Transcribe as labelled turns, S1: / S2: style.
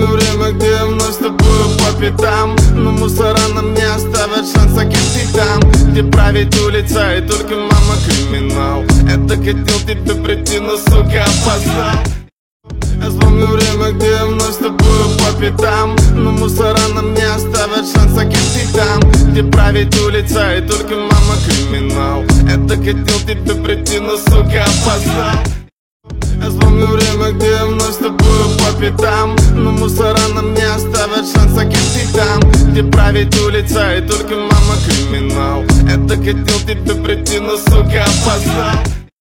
S1: помню время, где я вновь с тобою по пятам, но мусора нам не оставят шанса, кем ты там, где правит улица и только мама криминал. Это хотел тебе прийти, но, сука, опоздал. Я вспомню время, где я вновь с тобою по пятам, но мусора нам не оставят шанса, кем ты там, где правит улица и только мама криминал. Это хотел тебе прийти, но, сука, опоздал. Я вспомню время, где я вновь с тобою по пятам, но мусора нам не оставят шанса, кем ты там, где правит улица и только мама криминал. Это хотел тебе прийти, но, сука, опоздал.